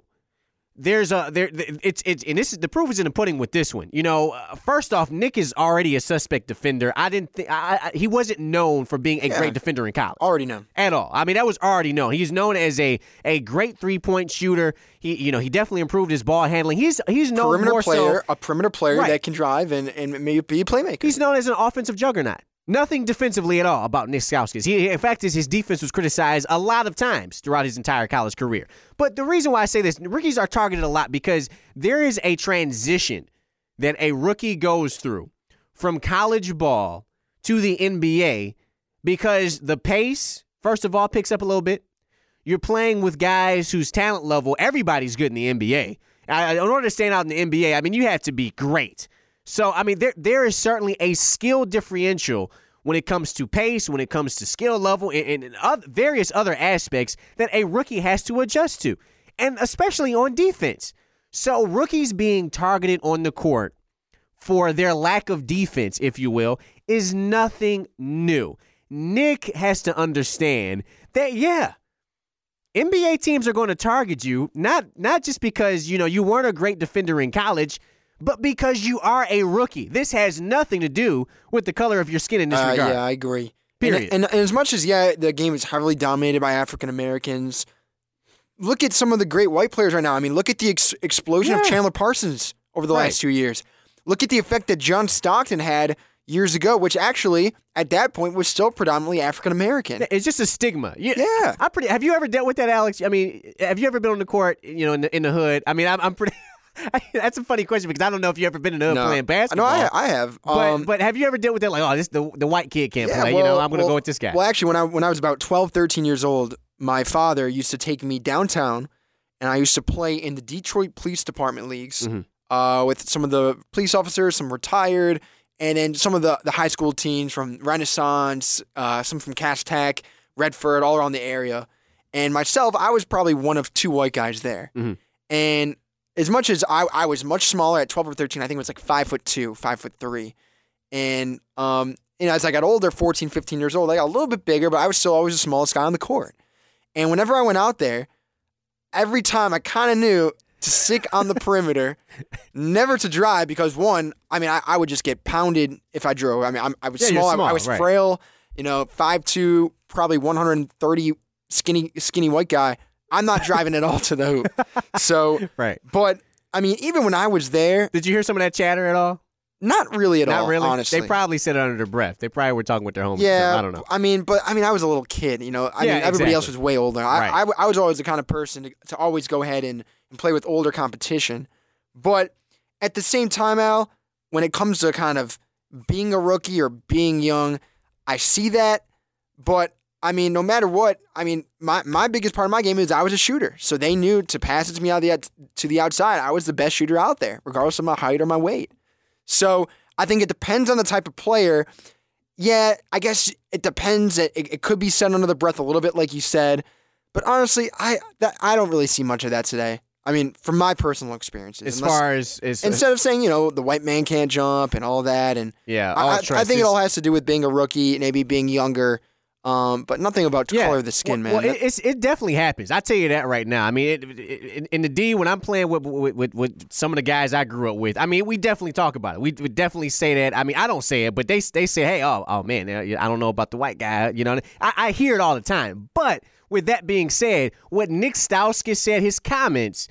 The proof is in the pudding with this one. First off, Nick is already a suspect defender. He wasn't known for being a great defender in college. Already known. At all. I mean, that was already known. He's known as a great 3-point shooter. He definitely improved his ball handling. He's known a perimeter player right, that can drive and maybe be a playmaker. He's known as an offensive juggernaut. Nothing defensively at all about Nick Stauskas. In fact, his defense was criticized a lot of times throughout his entire college career. But the reason why I say this, rookies are targeted a lot because there is a transition that a rookie goes through from college ball to the NBA because the pace, first of all, picks up a little bit. You're playing with guys whose talent level, everybody's good in the NBA. In order to stand out in the NBA, I mean, you have to be great. So, I mean, there is certainly a skill differential when it comes to pace, when it comes to skill level, and various other aspects that a rookie has to adjust to, and especially on defense. So, rookies being targeted on the court for their lack of defense, if you will, is nothing new. Nick has to understand that, NBA teams are going to target you, not just because, you weren't a great defender in college, but because you are a rookie. This has nothing to do with the color of your skin in this regard. Yeah, I agree. Period. And as much as, the game is heavily dominated by African Americans, look at some of the great white players right now. I mean, look at the explosion of Chandler Parsons over the last 2 years. Look at the effect that John Stockton had years ago, which actually, at that point, was still predominantly African American. It's just a stigma. Yeah. Have you ever dealt with that, Alex? I mean, have you ever been on the court, in the hood? I mean, I'm pretty... That's a funny question because I don't know if you've ever been in the hood playing basketball. No, I have. But have you ever dealt with that? Like, the white kid can't play. I'm going to go with this guy. Well, actually, when I was about 12, 13 years old, my father used to take me downtown, and I used to play in the Detroit Police Department leagues with some of the police officers, some retired, and then some of the high school teams from Renaissance, some from Cass Tech, Redford, all around the area. And myself, I was probably one of 2 white guys there. Mm-hmm. And as much as I was much smaller at 12 or 13, I think it was like 5'2", 5'3". And, as I got older, 14, 15 years old, I got a little bit bigger, but I was still always the smallest guy on the court. And whenever I went out there, every time I kind of knew to stick on the perimeter, never to drive because, one, I would just get pounded if I drove. I mean, I was small. I was frail, 5'2", probably 130, skinny white guy. I'm not driving at all to the hoop. So, but, even when I was there. Did you hear some of that chatter at all? Not really at all, honestly. They probably said it under their breath. They probably were talking with their homies. Yeah. I don't know. I was a little kid, everybody else was way older. I was always the kind of person to always go ahead and play with older competition. But at the same time, Al, when it comes to kind of being a rookie or being young, I see that, but I mean, no matter what, I mean, my biggest part of my game is I was a shooter. So they knew to pass it to me to the outside, I was the best shooter out there, regardless of my height or my weight. So I think it depends on the type of player. Yeah, I guess it depends. It could be said under the breath a little bit, like you said. But honestly, I don't really see much of that today. I mean, from my personal experiences. Instead of saying, the white man can't jump and all that. And yeah, I think it all has to do with being a rookie, maybe being younger. But nothing about color of the skin, man. Well, it definitely happens. I tell you that right now. I mean, in the D, when I'm playing with some of the guys I grew up with, I mean, we definitely talk about it. We definitely say that. I mean, I don't say it, but they say, hey, oh man, I don't know about the white guy. I hear it all the time. But with that being said, what Nick Stauskas said, his comments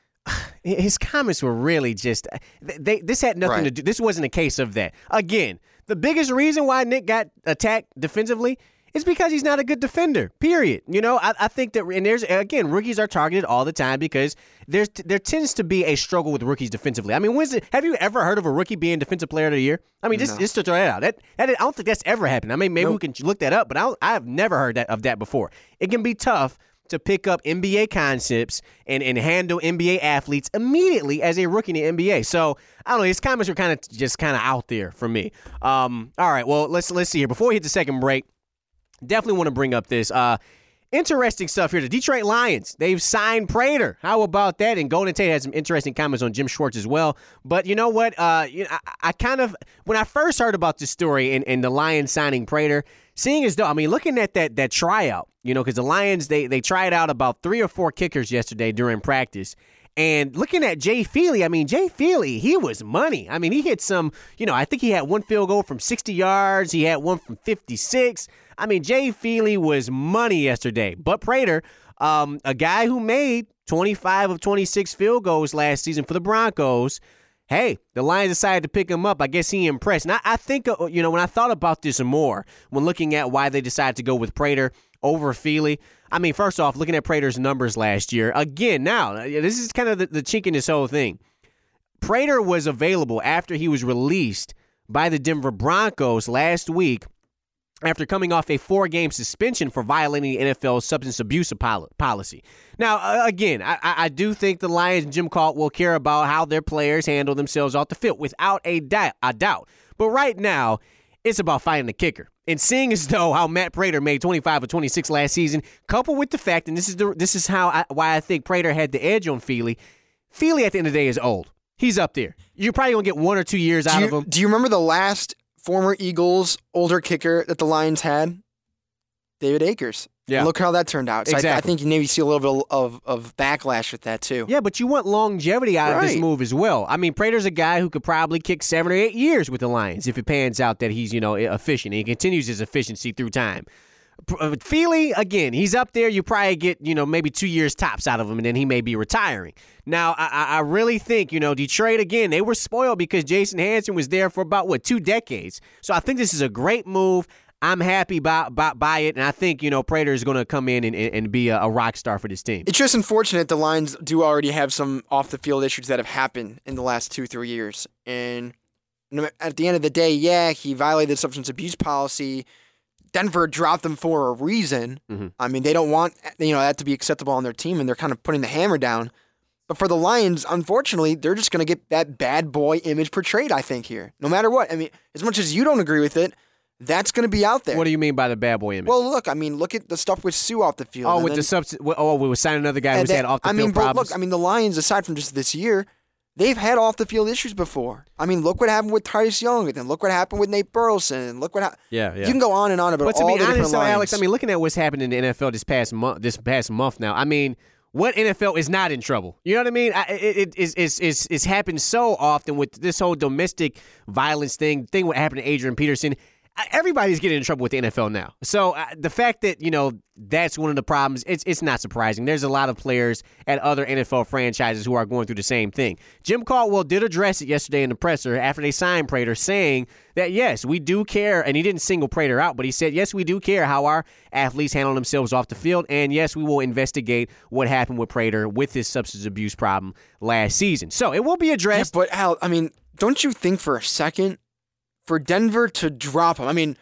were really just this had nothing to do. This wasn't a case of that. Again, the biggest reason why Nick got attacked defensively is because he's not a good defender, period. I think that, and again, rookies are targeted all the time because there tends to be a struggle with rookies defensively. I mean, have you ever heard of a rookie being Defensive Player of the Year? I mean, just to throw that out. I don't think that's ever happened. I mean, maybe we can look that up, but I have never heard of that before. It can be tough to pick up NBA concepts and handle NBA athletes immediately as a rookie in the NBA. So, I don't know, his comments were kind of out there for me. All right, well, let's see here. Before we hit the second break, definitely want to bring up this. Interesting stuff here. The Detroit Lions, they've signed Prater. How about that? And Golden Tate had some interesting comments on Jim Schwartz as well. But you know what? I kind of, when I first heard about this story and the Lions signing Prater, seeing as though, I mean, looking at that tryout, because the Lions, they tried out about 3 or 4 kickers yesterday during practice. And looking at Jay Feely, I mean, Jay Feely, he was money. I mean, he hit some, I think he had one field goal from 60 yards. He had one from 56. I mean, Jay Feely was money yesterday. But Prater, a guy who made 25 of 26 field goals last season for the Broncos, hey, the Lions decided to pick him up. I guess he impressed. And I think, when I thought about this more, when looking at why they decided to go with Prater over Feely, I mean, first off, looking at Prater's numbers last year, again, now, this is kind of the chink in this whole thing. Prater was available after he was released by the Denver Broncos last week after coming off a 4-game suspension for violating the NFL's substance abuse policy. Now, again, I do think the Lions and Jim Caldwell care about how their players handle themselves off the field, without a doubt. But right now, it's about finding the kicker. And seeing as though how Matt Prater made 25 of 26 last season, coupled with the fact, and this is why I think Prater had the edge on Feely. Feely, at the end of the day, is old. He's up there. You're probably going to get 1 or 2 years out of him. Do you remember the last former Eagles older kicker that the Lions had? David Akers. Yeah. And look how that turned out. So exactly. I think you maybe see a little bit of backlash with that, too. Yeah, but you want longevity out of this move as well. I mean, Prater's a guy who could probably kick 7 or 8 years with the Lions if it pans out that he's, efficient. And he continues his efficiency through time. Feely, again, he's up there. You probably get, maybe 2 years tops out of him, and then he may be retiring. Now, I really think, Detroit, again, they were spoiled because Jason Hanson was there for about, 2 decades. So I think this is a great move. I'm happy by it, and I think, Prater is going to come in and be a rock star for this team. It's just unfortunate the Lions do already have some off-the-field issues that have happened in the last 2-3 years. And at the end of the day, yeah, he violated the substance abuse policy. Denver dropped him for a reason. Mm-hmm. I mean, they don't want that to be acceptable on their team, and they're kind of putting the hammer down. But for the Lions, unfortunately, they're just going to get that bad boy image portrayed, I think, here. No matter what. I mean, as much as you don't agree with it, that's going to be out there. What do you mean by the bad boy image? Well, look at the stuff with Sue off the field. Oh, we were signing another guy who's had off the field problems. Look, the Lions, aside from just this year, they've had off the field issues before. I mean, look what happened with Titus Young, and then look what happened with Nate Burleson. Look what happened. Yeah. You can go on and on about all the different lines. Alex, looking at what's happened in the NFL this past month now, what NFL is not in trouble? You know what I mean? It's happened so often with this whole domestic violence thing what happened to Adrian Peterson. Everybody's getting in trouble with the NFL now. So the fact that, that's one of the problems, it's not surprising. There's a lot of players at other NFL franchises who are going through the same thing. Jim Caldwell did address it yesterday in the presser after they signed Prater, saying that, yes, we do care, and he didn't single Prater out, but he said, yes, we do care how our athletes handle themselves off the field, and yes, we will investigate what happened with Prater with his substance abuse problem last season. So it will be addressed. Yeah, but Al, don't you think for a second, for Denver to drop him,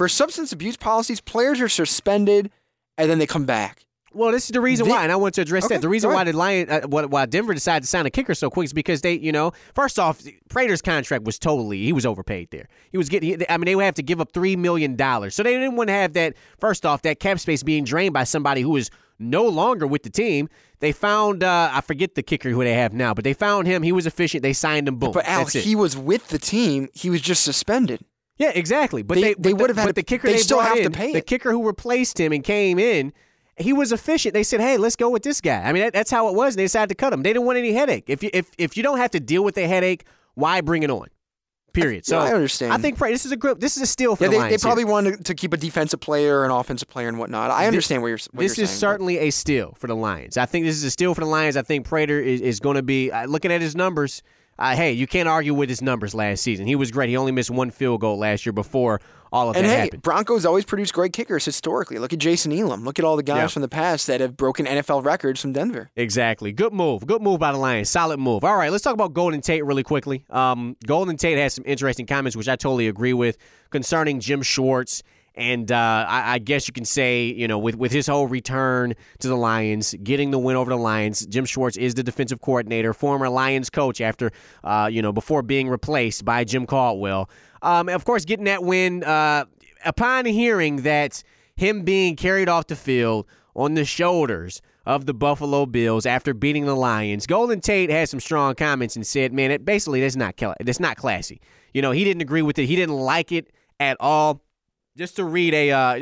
For substance abuse policies, players are suspended and then they come back. Well, this is the reason why, and I want to address that. The reason go why ahead. why Denver decided to sign a kicker so quick is because they, first off, Prater's contract was he was overpaid there. He was they would have to give up $3 million. So they didn't want to have that, first off, that cap space being drained by somebody who is no longer with the team. They found, I forget the kicker who they have now, but they found him. He was efficient. They signed him. Boom. But Al, he was with the team. He was just suspended. Yeah, exactly. But they would have had. But the kicker they still brought have in, to pay the it. kicker who replaced him and came in, he was efficient. They said, "Hey, let's go with this guy." I mean, that's how it was. And they decided to cut him. They didn't want any headache. If you don't have to deal with the headache, why bring it on? Period. So I understand. I think this is a steal for the Lions. They probably here. wanted to keep a defensive player, an offensive player, and whatnot. I understand what you're saying. This is certainly a steal for the Lions. I think this is a steal for the Lions. I think Prater is going to be looking at his numbers. Hey, you can't argue with his numbers last season. He was great. He only missed one field goal last year before all of that happened. Broncos always produce great kickers historically. Look at Jason Elam. Look at all the guys from the past that have broken NFL records from Denver. Exactly. Good move. Good move by the Lions. Solid move. All right, let's talk about Golden Tate really quickly. Golden Tate has some interesting comments, which I totally agree with, concerning Jim Schwartz. And I guess you can say, with his whole return to the Lions, getting the win over the Lions, Jim Schwartz is the defensive coordinator, former Lions coach after, before being replaced by Jim Caldwell. Of course, getting that win, upon hearing that him being carried off the field on the shoulders of the Buffalo Bills after beating the Lions, Golden Tate had some strong comments and said, man, that's not classy. He didn't agree with it. He didn't like it at all. Just to read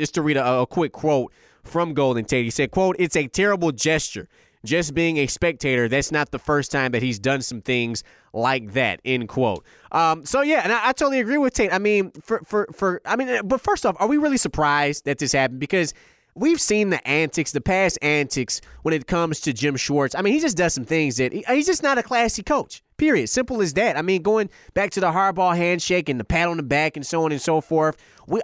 a quick quote from Golden Tate. He said, quote, "It's a terrible gesture. Just being a spectator, that's not the first time that he's done some things like that," end quote. So yeah, and I totally agree with Tate. I mean, but first off, are we really surprised that this happened? Because we've seen the past antics when it comes to Jim Schwartz. I mean, he just does some things that he's just not a classy coach. Period. Simple as that. I mean, going back to the Harbaugh handshake and the pat on the back and so on and so forth.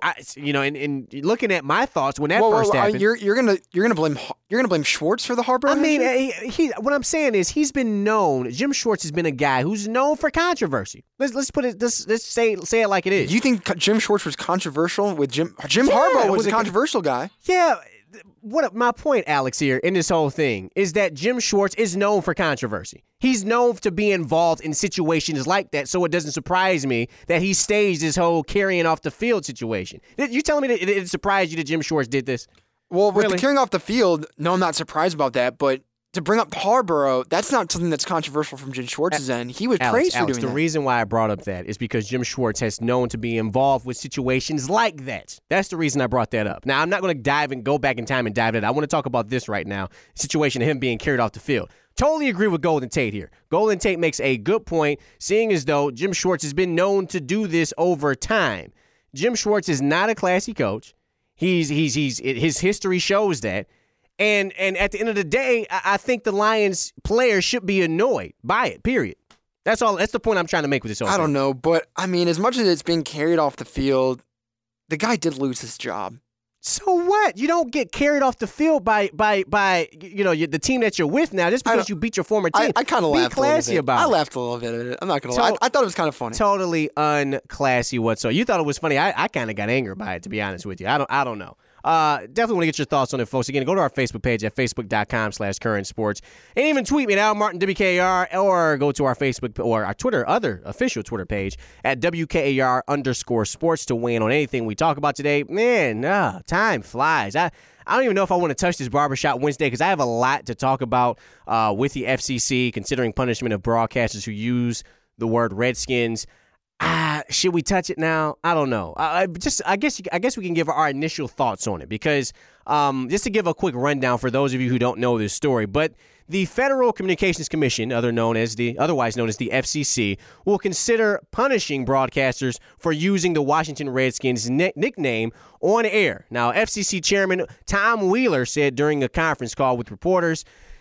And looking at my thoughts when that first happened, you're gonna blame Schwartz for the Harbaugh. I mean, what I'm saying is Jim Schwartz has been a guy who's known for controversy. Let's put it. Let's say it like it is. Do you think Jim Schwartz was controversial with Jim Harbaugh was a controversial guy? Yeah. What my point, Alex, here in this whole thing is that Jim Schwartz is known for controversy. He's known to be involved in situations like that, so it doesn't surprise me that he staged this whole carrying off the field situation. You telling me that it surprised you that Jim Schwartz did this? Well, with the carrying off the field, no, I'm not surprised about that, but to bring up Harborough, that's not something that's controversial from Jim Schwartz's end. He was praised for doing that. The reason why I brought up that is because Jim Schwartz has known to be involved with situations like that. That's the reason I brought that up. Now, I'm not going to dive and go back in time and dive into that. I want to talk about this right now, the situation of him being carried off the field. Totally agree with Golden Tate here. Golden Tate makes a good point, seeing as though Jim Schwartz has been known to do this over time. Jim Schwartz is not a classy coach. His history shows that. And at the end of the day, I think the Lions players should be annoyed by it, period. That's all. That's the point I'm trying to make with this whole thing. I don't know, but I mean, as much as it's being carried off the field, the guy did lose his job. So what? You don't get carried off the field by the team that you're with now just because you beat your former team. I kind of laughed a little bit. I laughed a little bit at it. I'm not going to lie. I thought it was kind of funny. Totally unclassy whatsoever. You thought it was funny. I kind of got angered by it, to be honest with you. I don't know. Definitely want to get your thoughts on it, folks. Again, go to our Facebook page at facebook.com/currentsports. And even tweet me at Al Martin WKAR, or go to our Facebook or our Twitter, other official Twitter page at WKAR_sports to weigh in on anything we talk about today. Man, time flies. I don't even know if I want to touch this Barbershop Wednesday because I have a lot to talk about with the FCC, considering punishment of broadcasters who use the word Redskins. Should we touch it now? I don't know. I guess we can give our initial thoughts on it because just to give a quick rundown for those of you who don't know this story, but the Federal Communications Commission, otherwise known as the FCC, will consider punishing broadcasters for using the Washington Redskins nickname on air. Now, FCC Chairman Tom Wheeler said during a conference call with reporters,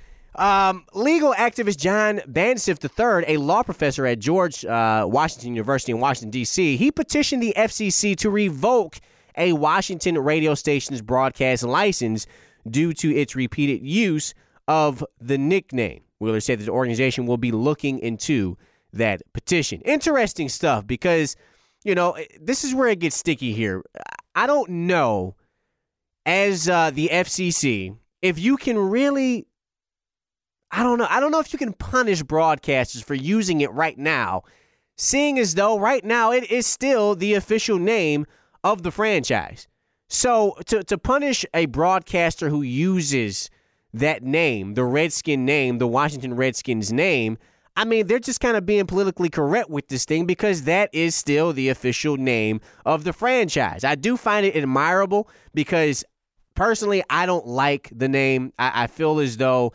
legal activist John Bansif III, a law professor at George Washington University in Washington, D.C., he petitioned the FCC to revoke a Washington radio station's broadcast license due to its repeated use of the nickname. Wheeler said that the organization will be looking into that petition. Interesting stuff because, this is where it gets sticky here. I don't know, as the FCC, if you can really, I don't know if you can punish broadcasters for using it right now, seeing as though right now it is still the official name of the franchise. So to punish a broadcaster who uses that name, the Redskin name, the Washington Redskins name, I mean, they're just kind of being politically correct with this thing because that is still the official name of the franchise. I do find it admirable because personally, I don't like the name. I feel as though,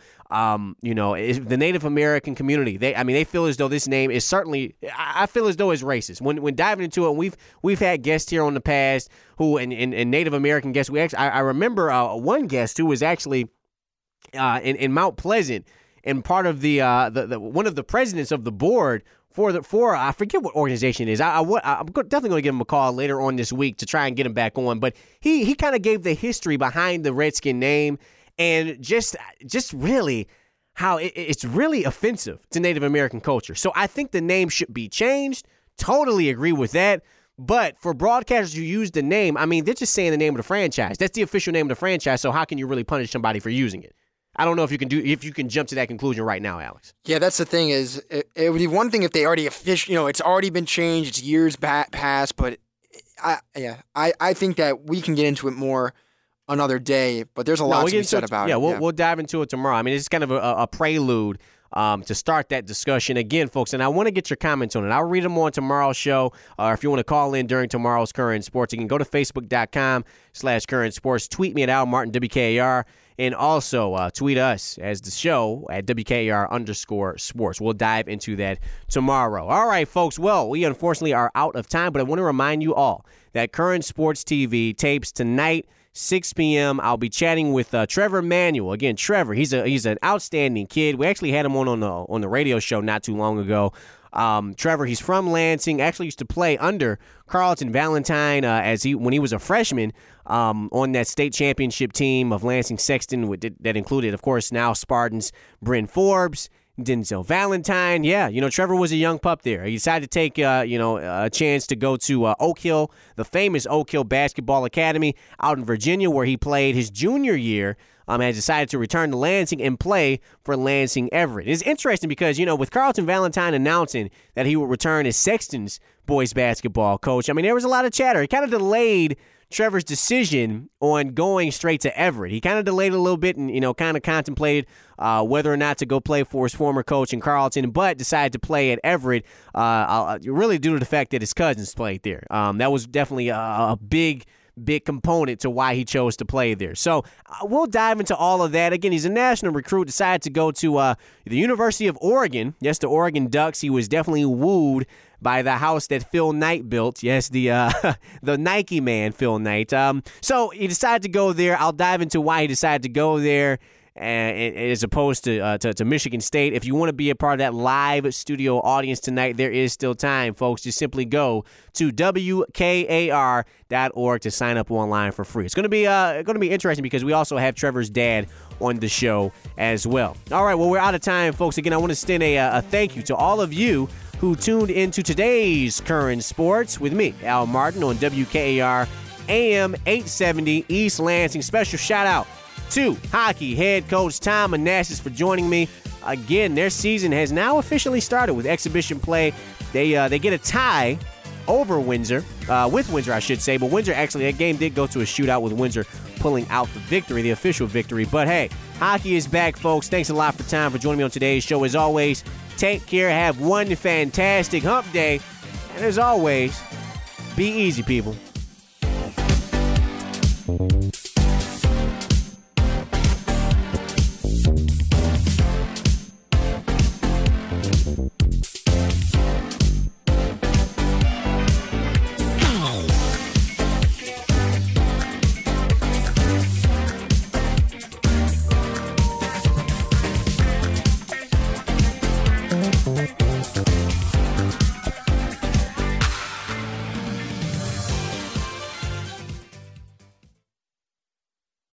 the Native American community, they feel as though this name is certainly, I feel as though it's racist. When diving into it, we've had guests here on the past who, and Native American guests, I remember one guest who was actually in Mount Pleasant, and part of the one of the presidents of the board for I forget what organization it is. I'm definitely going to give him a call later on this week to try and get him back on. But he kind of gave the history behind the Redskin name and just really how it's really offensive to Native American culture. So I think the name should be changed. Totally agree with that. But for broadcasters who use the name, I mean, they're just saying the name of the franchise. That's the official name of the franchise. So how can you really punish somebody for using it? I don't know if you can jump to that conclusion right now, Alex. Yeah, that's the thing is it would be one thing if they already it's already been changed, it's years past, but I think that we can get into it more another day, but there's a lot to be said about it. We'll dive into it tomorrow. I mean, it's kind of a prelude to start that discussion. Again, folks, and I want to get your comments on it. I'll read them on tomorrow's show, or if you want to call in during tomorrow's Current Sports, you can go to Facebook.com/Current Sports. Tweet me at Al Martin, WKAR. And also tweet us as the show at WKAR_sports. We'll dive into that tomorrow. All right, folks. Well, we unfortunately are out of time, but I want to remind you all that Current Sports TV tapes tonight, 6 p.m. I'll be chatting with Trevor Manuel. Again, Trevor, he's an outstanding kid. We actually had him on the radio show not too long ago. Trevor, he's from Lansing. Actually used to play under Carlton Valentine when he was a freshman on that state championship team of Lansing Sexton that included, of course, now Spartans Bryn Forbes, Denzel Valentine. Yeah, Trevor was a young pup there. He decided to take a chance to go to Oak Hill, the famous Oak Hill Basketball Academy out in Virginia, where he played his junior year. Has decided to return to Lansing and play for Lansing Everett. It's interesting because, with Carlton Valentine announcing that he would return as Sexton's boys basketball coach, I mean, there was a lot of chatter. It kind of delayed Trevor's decision on going straight to Everett. He kind of delayed a little bit and, kind of contemplated whether or not to go play for his former coach in Carlton, but decided to play at Everett really due to the fact that his cousins played there. That was definitely a big component to why he chose to play there. So we'll dive into all of that. Again, he's a national recruit, decided to go to the University of Oregon. Yes, the Oregon Ducks. He was definitely wooed by the house that Phil Knight built. Yes, the Nike man, Phil Knight. So he decided to go there. I'll dive into why he decided to go there as opposed to Michigan State. If you want to be a part of that live studio audience tonight, there is still time, folks. Just simply go to WKAR.org to sign up online for free. It's going to be interesting because we also have Trevor's dad on the show as well. All right, well, we're out of time, folks. Again, I want to extend a thank you to all of you who tuned into today's Current Sports with me, Al Martin, on WKAR AM 870 East Lansing. Special shout out to hockey head coach Tom Manassas for joining me. Again, their season has now officially started with exhibition play. They get a tie over Windsor, with Windsor, I should say. But Windsor, actually, that game did go to a shootout with Windsor pulling out the victory, the official victory. But hey, hockey is back, folks. Thanks a lot for time for joining me on today's show. As always, take care. Have one fantastic hump day. And as always, be easy, people.